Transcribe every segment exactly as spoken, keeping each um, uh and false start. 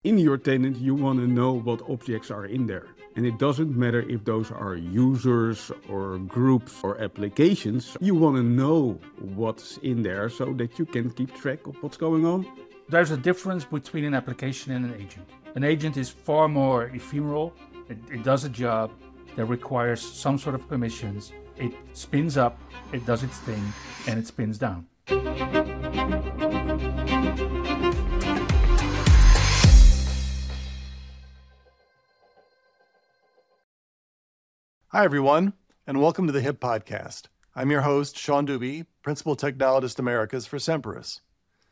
In your tenant, you want to know what objects are in there. And it doesn't matter if those are users or groups or applications. You want to know what's in there so that you can keep track of what's going on. There's a difference between an application and an agent. An agent is far more ephemeral. It, it does a job that requires some sort of permissions. It spins up, it does its thing, and it spins down. Hi, everyone, and welcome to the HIP Podcast. I'm your host, Sean Dubey, Principal Technologist Americas for Semperis.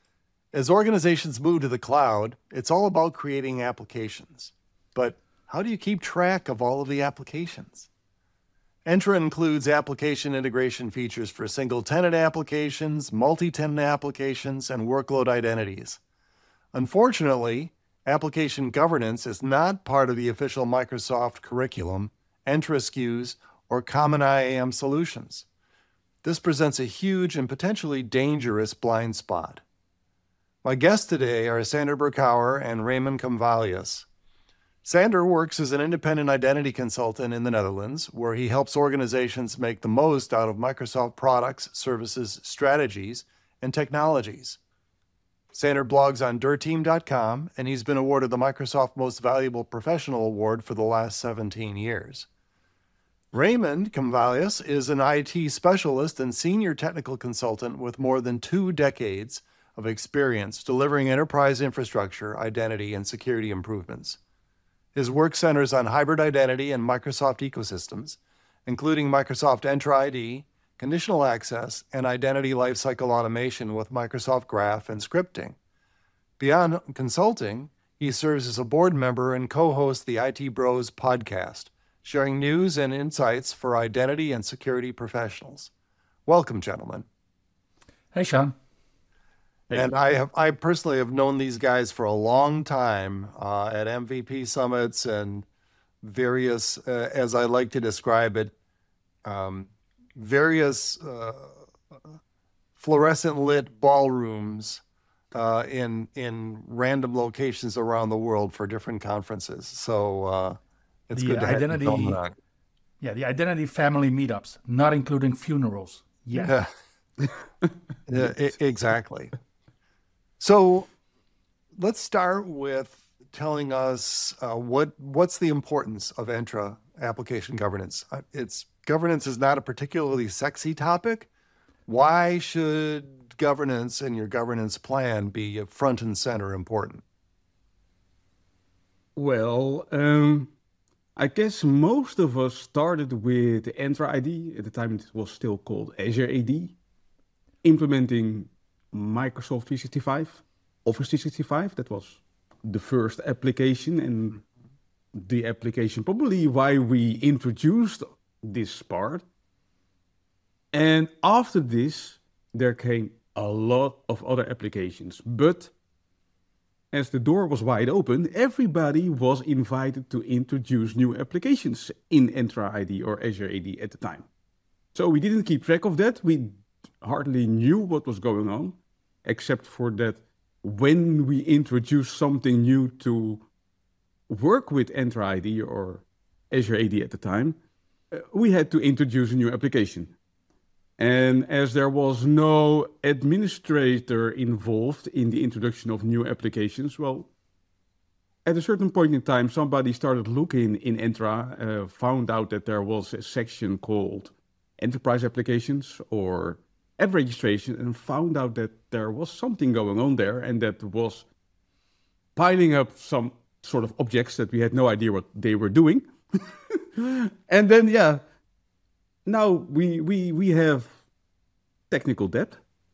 As organizations move to the cloud, it's all about creating applications. But how do you keep track of all of the applications? Entra includes application integration features for single-tenant applications, multi-tenant applications, and workload identities. Unfortunately, application governance is not part of the official Microsoft curriculum, Entra S K Us, or common I A M solutions. This presents a huge and potentially dangerous blind spot. My guests today are Sander Berkouwer and Raymond Camvalles. Sander works as an independent identity consultant in the Netherlands, where he helps organizations make the most out of Microsoft products, services, strategies, and technologies. Sander blogs on dir team dot com, and he's been awarded the Microsoft Most Valuable Professional Award for the last seventeen years. Raymond Camvalles is an I T specialist and senior technical consultant with more than two decades of experience delivering enterprise infrastructure, identity, and security improvements. His work centers on hybrid identity and Microsoft ecosystems, including Microsoft Entra I D, conditional access, and identity lifecycle automation with Microsoft Graph and scripting. Beyond consulting, he serves as a board member and co-hosts the I T Bros podcast, sharing news and insights for identity and security professionals. Welcome, gentlemen. Hey, Sean. Hey. And I have, I personally have known these guys for a long time uh, at M V P summits and various, uh, as I like to describe it, um, various uh, fluorescent lit ballrooms uh, in in random locations around the world for different conferences. So uh, it's the good to identity, have you on. Yeah, the identity family meetups, not including funerals. Yeah, Yeah, yeah I- exactly. So let's start with telling us uh, what what's the importance of Entra application governance. Uh, It's governance is not a particularly sexy topic. Why should governance and your governance plan be front and center important? Well, um, I guess most of us started with Entra I D. At the time, it was still called Azure A D, implementing Microsoft three sixty-five, Office three sixty-five. That was the first application and the application probably why we introduced this part. And after this, there came a lot of other applications. But as the door was wide open, everybody was invited to introduce new applications in Entra I D or Azure A D at the time. So we didn't keep track of that. We hardly knew what was going on, except for that when we introduced something new to work with Entra I D or Azure A D at the time, uh, we had to introduce a new application. And as there was no administrator involved in the introduction of new applications, well, at a certain point in time, somebody started looking in Entra, uh, found out that there was a section called Enterprise Applications or App Registration, and found out that there was something going on there and that was piling up some sort of objects that we had no idea what they were doing. And then, yeah, now we, we, we have technical debt,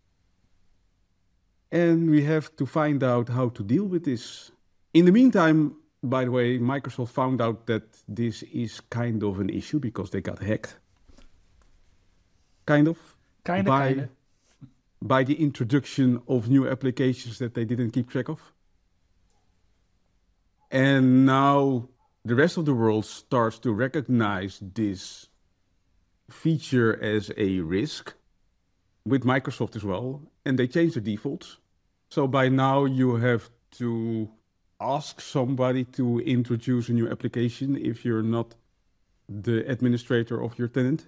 and we have to find out how to deal with this. In the meantime, by the way, Microsoft found out that this is kind of an issue because they got hacked. Kind of. kind of, by, kind of. by the introduction of new applications that they didn't keep track of. And now the rest of the world starts to recognize this feature as a risk with Microsoft as well, and they change the defaults. So by now you have to ask somebody to introduce a new application if you're not the administrator of your tenant.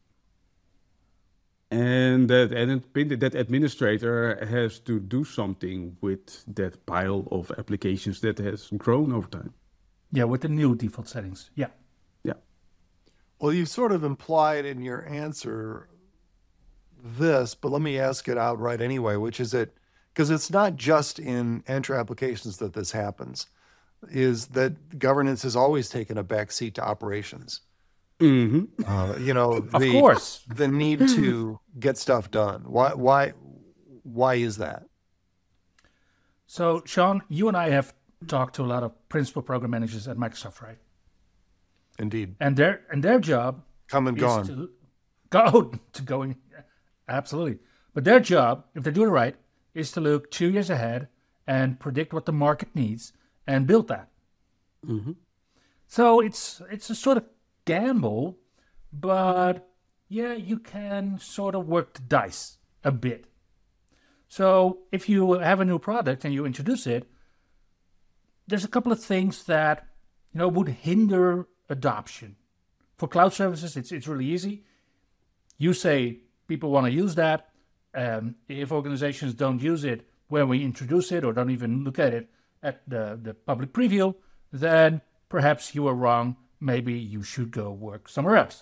And that, admin- that administrator has to do something with that pile of applications that has grown over time. Yeah, with the new default settings. Yeah. Yeah. Well, you sort of implied in your answer this, but let me ask it outright anyway, which is that, because it's not just in Entra applications that this happens, is that governance has always taken a backseat to operations. Mm-hmm. Uh, you know, Of the, course. the need to get stuff done. Why, why, why is that? So, Sean, you and I have talked to a lot of principal program managers at Microsoft, right? Indeed. And their and their job Come and is gone. to go to going absolutely. But their job, if they do it right, is to look two years ahead and predict what the market needs and build that. Mm-hmm. So it's it's a sort of gamble, but yeah, you can sort of work the dice a bit. So if you have a new product and you introduce it, there's a couple of things that, you know, would hinder adoption. For cloud services, it's it's really easy. You say people want to use that. Um, if organizations don't use it when we introduce it or don't even look at it at the, the public preview, then perhaps you were wrong. Maybe you should go work somewhere else.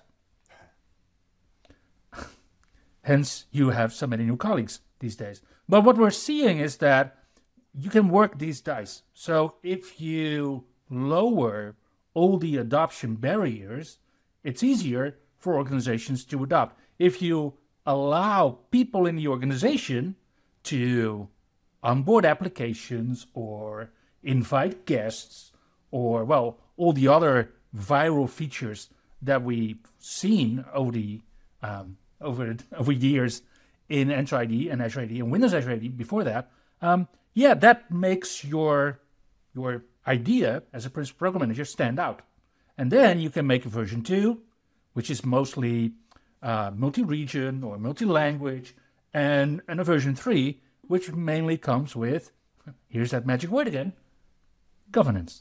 Hence, you have so many new colleagues these days. But what we're seeing is that you can work these dice. So if you lower all the adoption barriers, it's easier for organizations to adopt. If you allow people in the organization to onboard applications or invite guests or, well, all the other viral features that we've seen over the um, over over years in Entra I D and Azure I D and Windows Azure I D before that, um, yeah, that makes your your idea as a principal program manager stand out. And then you can make a version two, which is mostly uh, multi-region or multi-language, and, and a version three, which mainly comes with, here's that magic word again, governance.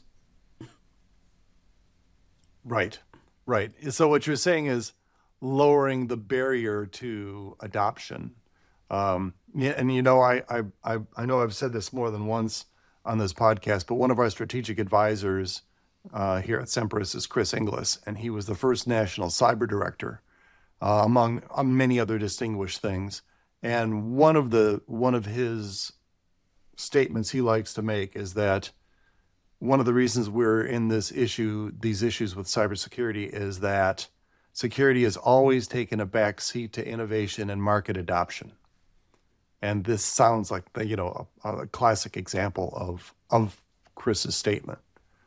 Right, right. So what you're saying is lowering the barrier to adoption. Um, yeah, and you know, I, I I I know I've said this more than once on this podcast, but one of our strategic advisors uh, here at Semperis is Chris Inglis, and he was the first national cyber director, uh, among uh, many other distinguished things. And one of the one of his statements he likes to make is that one of the reasons we're in this issue, these issues with cybersecurity, is that security has always taken a back seat to innovation and market adoption. And this sounds like the, you know, a, a classic example of of Chris's statement.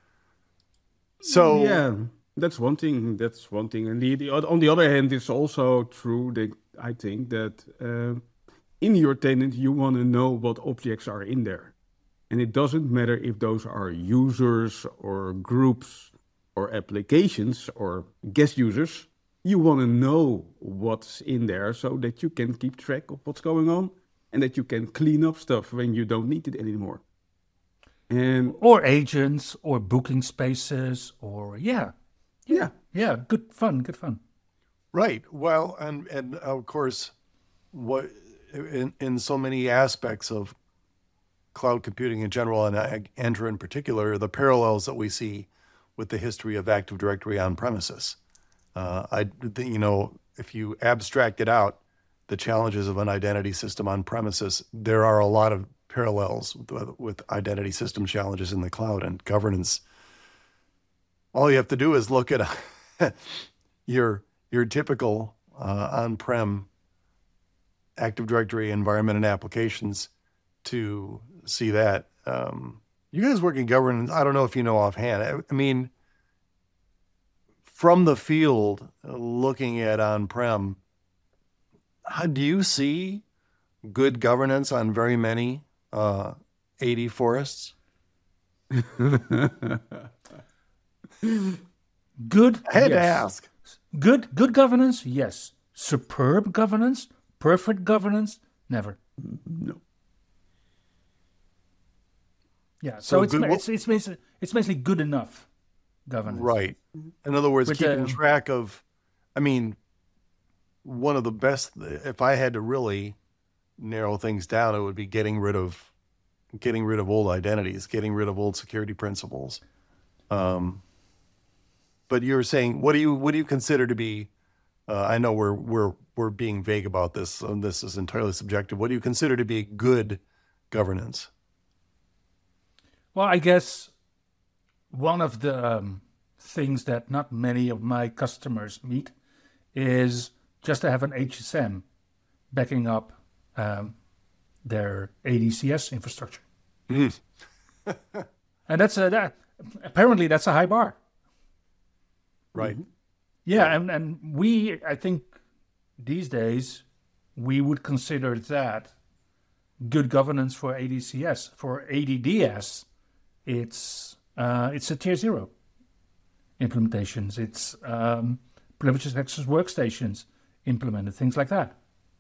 So yeah, that's one thing. That's one thing. And the, the, on the other hand, it's also true that I think that uh, in your tenant, you want to know what objects are in there. And it doesn't matter if those are users or groups or applications or guest users. You want to know what's in there so that you can keep track of what's going on and that you can clean up stuff when you don't need it anymore. And or agents or booking spaces or yeah. Yeah. Yeah, good fun, good fun. Right. Well, and and of course, what in in so many aspects of cloud computing in general and Entra in particular, the parallels that we see with the history of Active Directory on premises. Uh, I, you know, if you abstract it out, the challenges of an identity system on premises, there are a lot of parallels with, with identity system challenges in the cloud and governance. All you have to do is look at a, your your typical uh, on-prem Active Directory environment and applications to see that. Um, you guys work in governance. I don't know if you know offhand. I, I mean, from the field, uh, looking at on-prem, how do you see good governance on very many uh, A D forests? Good. I had yes. to ask. Good, good governance, yes. Superb governance, perfect governance, never. no. Yeah, so, So it's, good- ma- it's it's basically it's basically good enough governance. Right. In other words, With, keeping um, track of, I mean, one of the best, if I had to really narrow things down, it would be getting rid of, getting rid of old identities, getting rid of old security principles. Um, but you're saying, what do you, what do you consider to be, uh, I know we're, we're, we're being vague about this, and this is entirely subjective. What do you consider to be good governance? Well, I guess one of the um, things that not many of my customers meet is just to have an H S M backing up um, their A D C S infrastructure. Mm. And that's a, that, apparently that's a high bar. Right. Yeah, and, and we, I think these days, we would consider that good governance for A D C S. For A D D S, it's uh, it's a tier zero implementations. It's um, privileged access workstations implemented, things like that.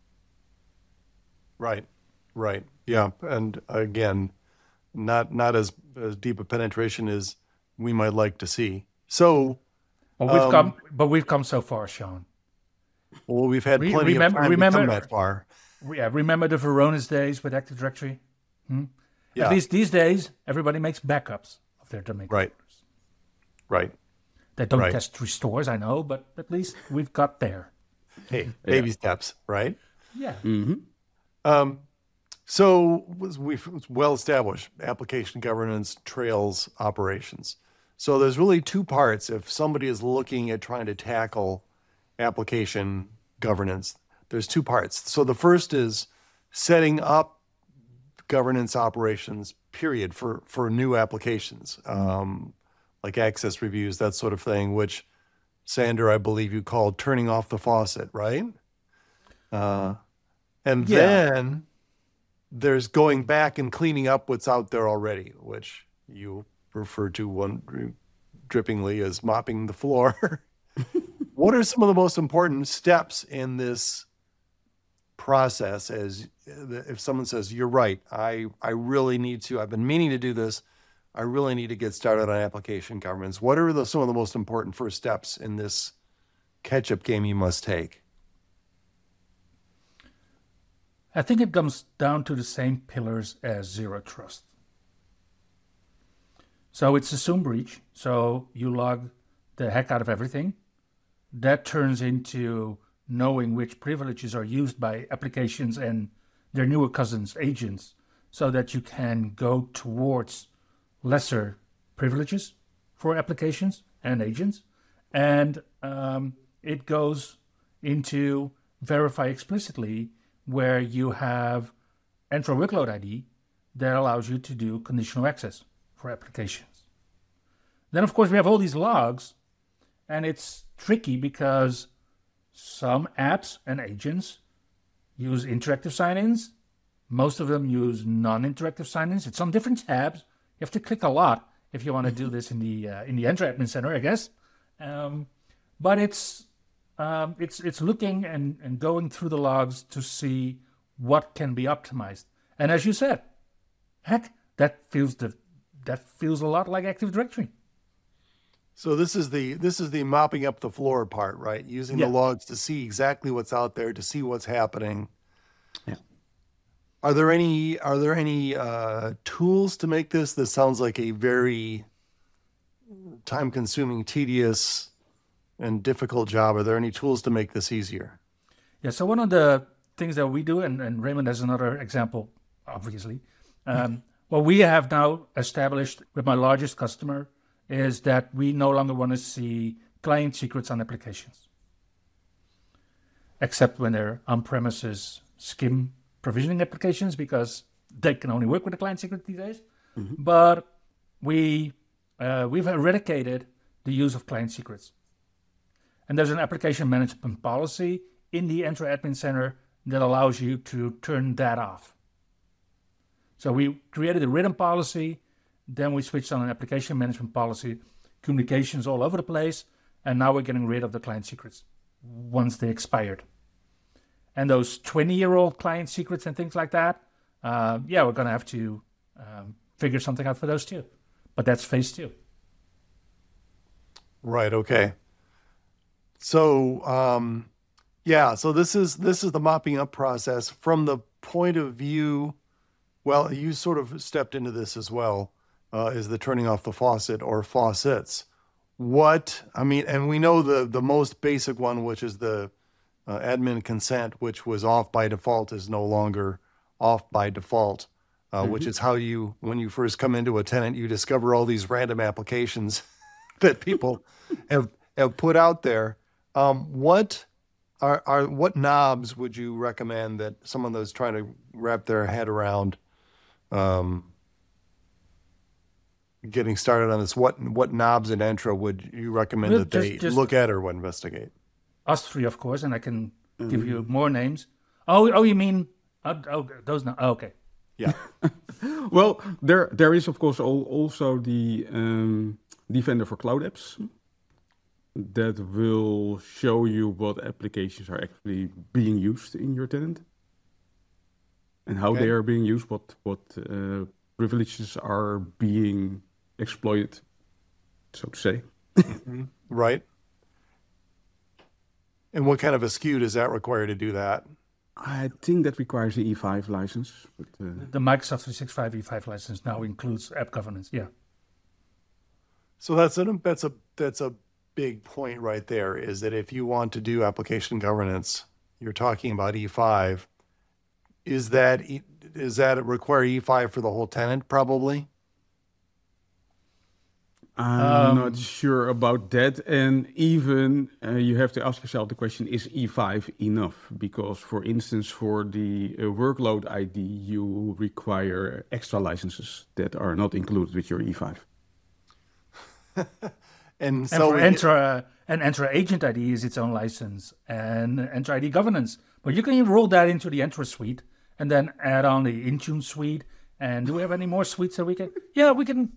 Right, right, yeah, and again, not not as as deep a penetration as we might like to see. So, But we've Um, come, but we've come so far, Sean. well, we've had Re- plenty remember- of time remember- to come that far. Yeah, remember the Varonis days with Active Directory? Hmm? Yeah, At least these days, everybody makes backups of their domain Right. controllers. right. They don't Right. test restores, I know, but at least we've got there. Hey, baby steps, right? Yeah. Um, so was we've well established application governance trails operations. So there's really two parts. If somebody is looking at trying to tackle application governance, there's two parts. So the first is setting up governance operations, period, for for new applications, um, like access reviews, that sort of thing, which Sander, I believe you called turning off the faucet, right? Uh, and Yeah. then there's going back and cleaning up what's out there already, which you refer to one drippingly as mopping the floor. What are some of the most important steps in this process? As if someone says, you're right, I, I really need to, I've been meaning to do this, I really need to get started on application governance. What are the, some of the most important first steps in this catch-up game you must take? I think it comes down to the same pillars as zero trust. So it's assume breach. So you log the heck out of everything. That turns into knowing which privileges are used by applications and their newer cousins, agents, so that you can go towards lesser privileges for applications and agents. And um, it goes into verify explicitly, where you have Entra Workload I D that allows you to do conditional access for applications. Then, of course, we have all these logs, and it's tricky because some apps and agents use interactive sign-ins. Most of them use non-interactive sign-ins. It's on different tabs. You have to click a lot if you want to do this in the uh, in the Entra Admin Center, I guess. Um, but it's um, it's it's looking and, and going through the logs to see what can be optimized. And as you said, heck, that feels the that feels a lot like Active Directory. So this is the this is the mopping up the floor part, right? Using Yeah. the logs to see exactly what's out there, to see what's happening. Yeah. Are there any are there any uh, tools to make this? This sounds like a very time-consuming, tedious, and difficult job. Are there any tools to make this easier? Yeah, so one of the things that we do, and, and Raymond has another example, obviously, um, what we have now established with my largest customer is that we no longer want to see client secrets on applications, except when they're on-premises SCIM provisioning applications, because they can only work with the client secret these days. But we, uh, we've eradicated the use of client secrets. And there's an application management policy in the Entra Admin Center that allows you to turn that off. So we created a written policy, then we switched on an application management policy, communications all over the place, and now we're getting rid of the client secrets once they expired. And those twenty-year-old client secrets and things like that, uh, yeah, we're going to have to um, figure something out for those too. But that's phase two. Right. Okay. So, um, yeah. So this is this is the mopping up process from the point of view. Well, you sort of stepped into this as well. Uh, is the turning off the faucet or faucets? What I mean, and we know the the most basic one, which is the uh, admin consent, which was off by default, is no longer off by default. Uh, mm-hmm. Which is how you, when you first come into a tenant, you discover all these random applications that people have have put out there. Um, what are are what knobs would you recommend that someone that's trying to wrap their head around um, getting started on this? What what knobs in Entra would you recommend Well, that just- they just- look at or investigate? Us three, of course, and I can give you more names. Oh, oh, you mean oh, oh those? No, oh, okay. Yeah. Well, there there is of course al- also the um, Defender for Cloud Apps that will show you what applications are actually being used in your tenant and how Okay. they are being used, what what uh, privileges are being exploited, so to say. Right. And what kind of a S K U does that require to do that? I think that requires the E five license, but uh, The Microsoft three sixty-five E five license now includes app governance. Yeah. So that's a that's a that's a big point right there. Is that if you want to do application governance, you're talking about E five. Is that E- is that it require E five for the whole tenant? Probably. I'm Um, not sure about that. And even uh, you have to ask yourself the question, is E five enough? Because, for instance, for the uh, workload I D, you require extra licenses that are not included with your E five. And And so for we- Entra, and Entra Agent I D is its own license, and Entra I D governance. But you can roll that into the Entra suite, and then add on the Intune suite. And do we have any more suites that we can? Yeah, we can.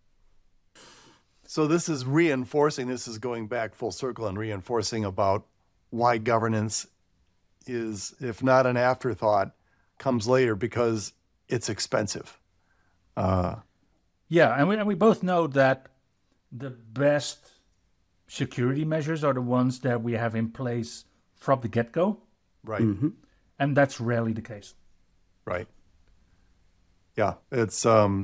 So this is reinforcing, this is going back full circle and reinforcing about why governance is, if not an afterthought, comes later because it's expensive. Uh, Yeah, and we, and we both know that the best security measures are the ones that we have in place from the get-go, right, and that's rarely the case. right. Yeah, it's um,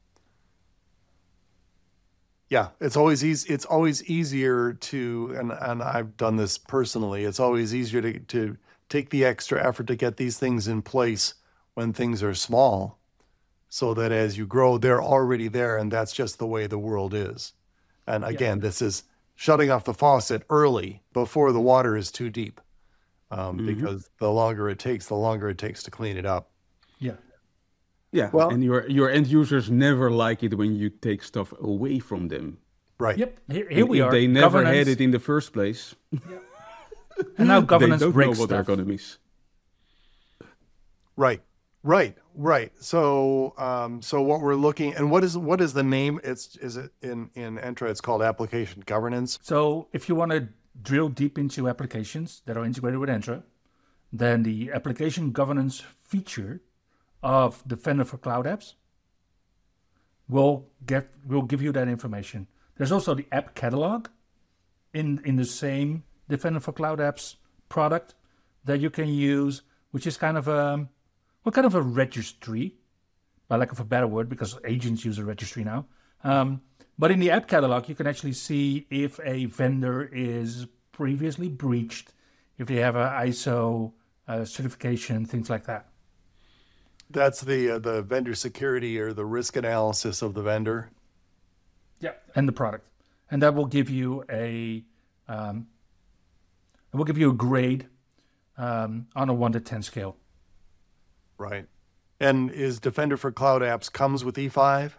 yeah, it's always easy. It's always easier to, and and I've done this personally. It's always easier to to take the extra effort to get these things in place when things are small, so that as you grow, they're already there, and that's just the way the world is. And again, this is shutting off the faucet early before the water is too deep, um, because the longer it takes, the longer it takes to clean it up. Yeah. Yeah, Well- and your your end users never like it when you take stuff away from them. Right. Yep. Here, here we If are. they never governance, had it in the first place, and now they governance don't know breaks what they're stuff. going to miss. Right, right, right. So, um, so what we're looking, and what is what is the name? It's is it in in Entra? It's called application governance. So if you want to drill deep into applications that are integrated with Entra, then the application governance feature of Defender for Cloud Apps will get will give you that information. There's also the app catalog in in the same Defender for Cloud Apps product that you can use, which is kind of a what kind of a registry, by lack of a better word, because agents use a registry now. Um, but in the app catalog, you can actually see if a vendor is previously breached, if they have an I S O uh, certification, things like that. That's the uh, the vendor security or the risk analysis of the vendor. Yeah, and the product, and that will give you a um, it will give you a grade um, on a one to ten scale. Right. And is Defender for Cloud Apps comes with E five?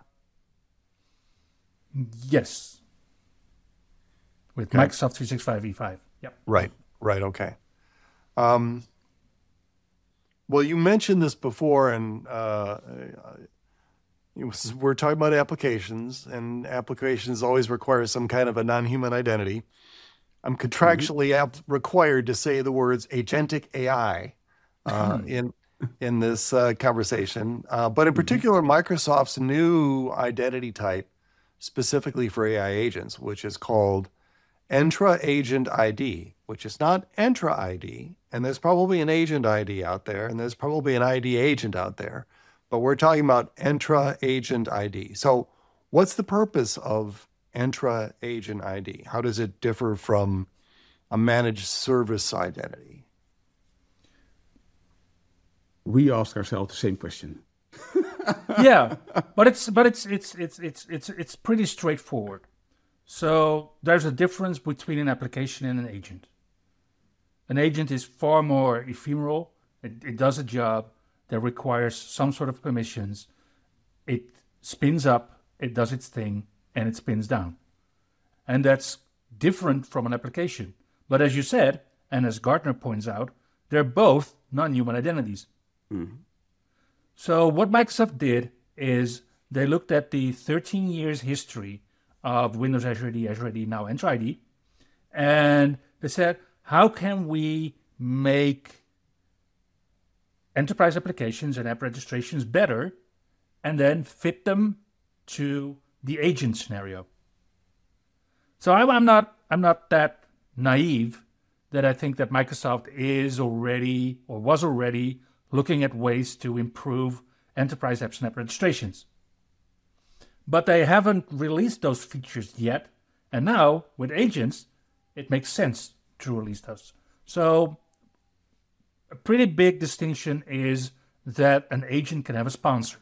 Yes, with Okay. Microsoft three sixty-five E five. Yep. Right. Right. Okay. Um, well, you mentioned this before, and uh, you know, we're talking about applications, and applications always require some kind of a non-human identity. I'm contractually ap- required to say the words agentic A I uh, in in this uh, conversation, uh, but in particular, Microsoft's new identity type specifically for A I agents, which is called Entra Agent I D, which is not Entra I D, and there's probably an agent I D out there, and there's probably an I D agent out there, but we're talking about Entra Agent I D. So what's the purpose of Entra Agent I D? How does it differ from a managed service identity? We ask ourselves the same question. Yeah, but it's but it's it's it's it's it's it's pretty straightforward. So there's a difference between an application and an agent. An agent is far more ephemeral. It, it does a job that requires some sort of permissions. It spins up, it does its thing, and it spins down. And that's different from an application. But as you said, and as Gartner points out, they're both non-human identities. Mm-hmm. So what Microsoft did is they looked at the thirteen years history of Windows Azure A D, Azure A D, now Entra I D, and they said, how can we make enterprise applications and app registrations better and then fit them to the agent scenario? So I'm, I'm not I'm not that naive that I think that Microsoft is already or was already looking at ways to improve enterprise apps and app registrations. But they haven't released those features yet. And now, with agents, it makes sense to release those. So a pretty big distinction is that an agent can have a sponsor.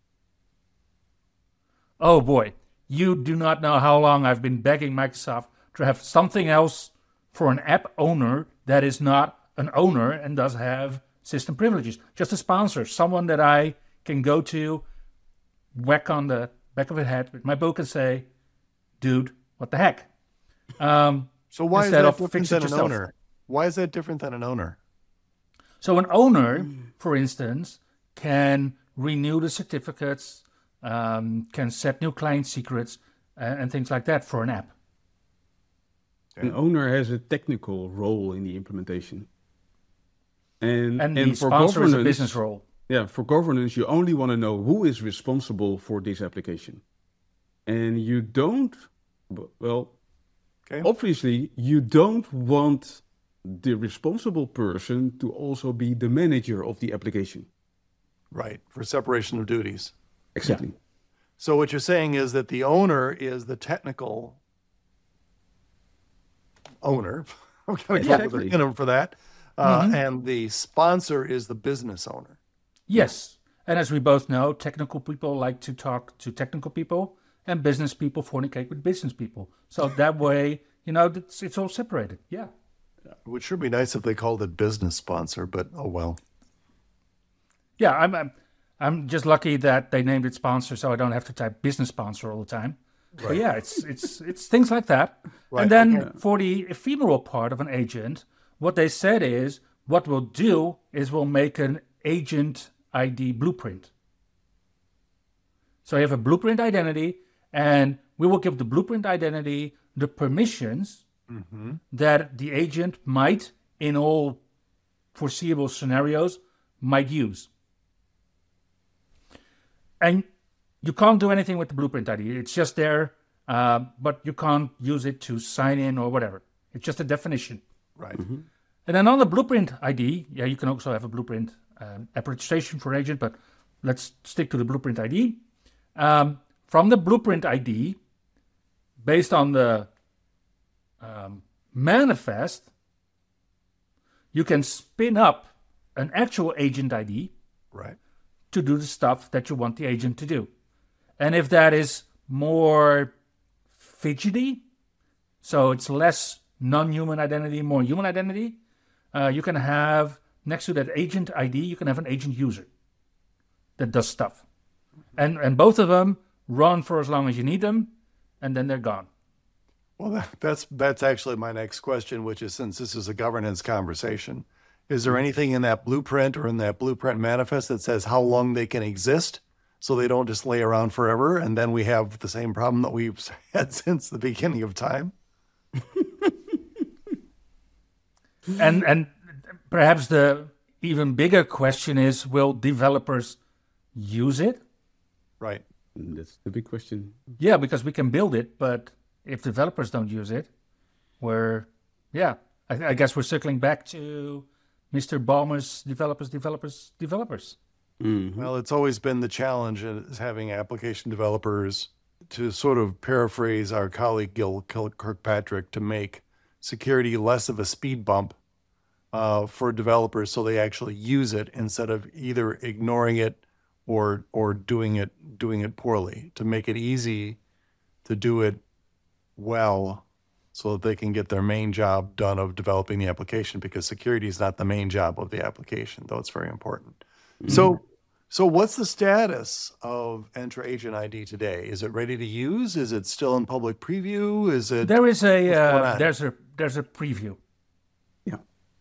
Oh boy, you do not know how long I've been begging Microsoft to have something else for an app owner that is not an owner and does have system privileges. Just a sponsor, someone that I can go to, whack on the back of the head with my book and say, dude, what the heck? Um, so why is that different than an owner? Why is that different than an owner? So an owner, for instance, can renew the certificates, um, can set new client secrets, uh, and things like that for an app. An owner has a technical role in the implementation. And, and, and the for sponsor governance, is a business role. Yeah, for governance, you only want to know who is responsible for this application. And you don't, well, okay. Obviously, you don't want the responsible person to also be the manager of the application. Right, for separation of duties. Exactly. Yeah. So what you're saying is that the owner is the technical owner. I'm going to go with an interim for that. Uh, mm-hmm. And the sponsor is the business owner. Yes. And as we both know, technical people like to talk to technical people, and business people fornicate with business people. So that way, you know, it's, it's all separated. Yeah. It would sure be nice if they called it business sponsor, but oh well. Yeah, I'm, I'm, I'm just lucky that they named it sponsor, so I don't have to type business sponsor all the time. Right. But yeah, it's it's it's things like that. Right. And then okay. For the ephemeral part of an agent, what they said is, what we'll do is we'll make an agent I D blueprint. So you have a blueprint identity, and we will give the blueprint identity the permissions mm-hmm. that the agent might, in all foreseeable scenarios, might use. And you can't do anything with the blueprint I D. It's just there, uh, but you can't use it to sign in or whatever. It's just a definition. Right. Mm-hmm. And then on the blueprint I D, yeah, you can also have a blueprint um, app registration for agent, but let's stick to the blueprint I D. Um, from the blueprint I D, based on the um, manifest, you can spin up an actual agent I D right. to do the stuff that you want the agent to do. And if that is more fidgety, so it's less non-human identity, more human identity, uh, you can have, next to that agent I D, you can have an agent user that does stuff. And and both of them run for as long as you need them, and then they're gone. Well, that, that's that's actually my next question, which is, since this is a governance conversation, is there anything in that blueprint or in that blueprint manifest that says how long they can exist so they don't just lay around forever, and then we have the same problem that we've had since the beginning of time? and and perhaps the even bigger question is, will developers use it? Right. That's the big question. Yeah, because we can build it, but if developers don't use it, we're, yeah, I, I guess we're circling back to Mister Ballmer's developers, developers, developers. Mm-hmm. Well, it's always been the challenge is having application developers, to sort of paraphrase our colleague Gil Kirkpatrick, to make security less of a speed bump uh, for developers so they actually use it instead of either ignoring it or or doing it doing it poorly, to make it easy to do it well so that they can get their main job done of developing the application, because security is not the main job of the application, though it's very important. Mm-hmm. So so what's the status of Entra Agent I D today? Is it ready to use? Is it still in public preview? Is it There is a uh, there's a there's a preview. Yeah.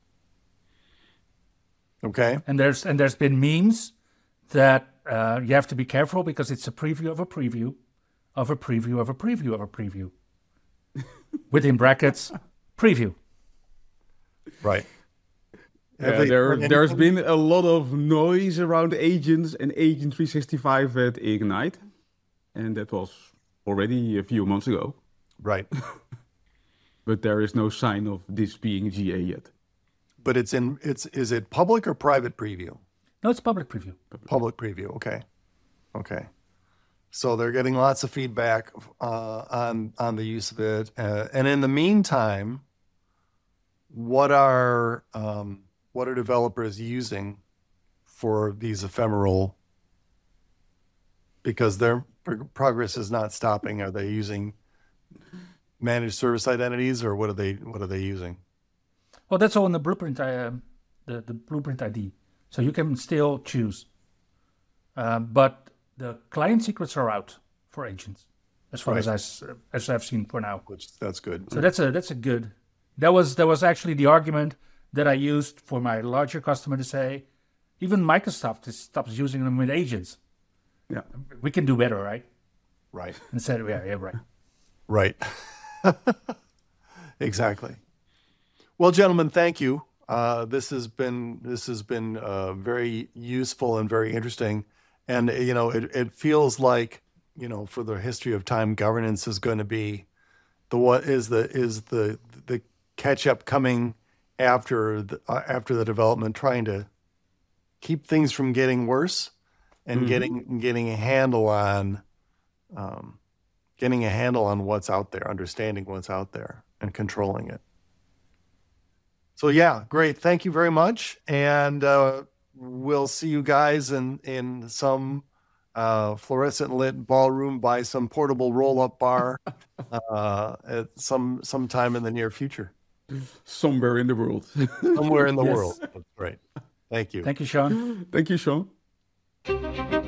Okay. And there's and there's been memes that uh, you have to be careful because it's a preview of a preview of a preview of a preview of a preview. Within brackets, preview. Right. Yeah, there, there's been a lot of noise around agents and Agent three sixty-five at Ignite, and that was already a few months ago. Right. But there is no sign of this being G A yet. But it's in it's is it public or private preview? No, it's public preview. Public preview. Okay. Okay. So they're getting lots of feedback uh, on on the use of it, uh, and in the meantime, what are um, what are developers using for these ephemeral? Because their pro- progress is not stopping. Are they using managed service identities, or what are they what are they using? Well, that's all in the blueprint. Uh, the the blueprint I D, so you can still choose, uh, but the client secrets are out for agents, as far Right. as I, as I've seen for now. Which that's good. So that's a that's a good. That was that was actually the argument that I used for my larger customer to say, even Microsoft is, stops using them with agents. Yeah. We can do better, right? Right. And said, yeah, yeah, right. Right. Exactly. Well, gentlemen, thank you. Uh, this has been this has been uh, very useful and very interesting. And you know, it, it feels like, you know, for the history of time, governance is going to be the what is the is the the catch up coming after the, uh, after the development, trying to keep things from getting worse and Mm-hmm. getting getting a handle on um, getting a handle on what's out there, understanding what's out there, and controlling it. So yeah, great. Thank you very much, and uh, we'll see you guys in in some uh, fluorescent lit ballroom by some portable roll up bar uh, at some sometime in the near future, Somewhere in the world. somewhere in the Yes. world. That's right. Thank you. Thank you, Sean. Thank you, Sean.